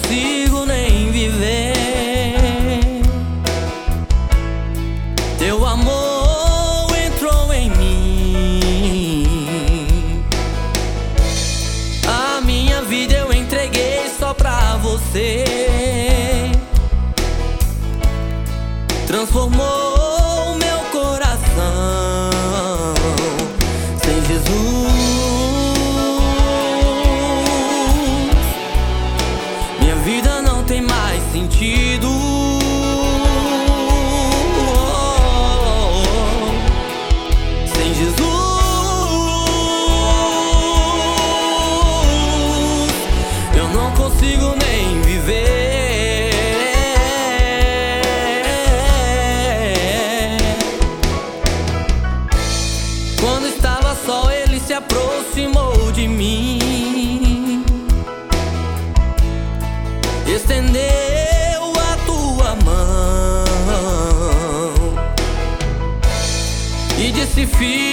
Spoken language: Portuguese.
consigo nem viver. Teu amor entrou em mim. A minha vida eu entreguei só pra você. Transformou meu coração. Sem Jesus minha vida não tem mais sentido. Sem Jesus eu não consigo nem viver. Quando estava só, Ele se aproximou de mim, estendeu a tua mão e disse: filho,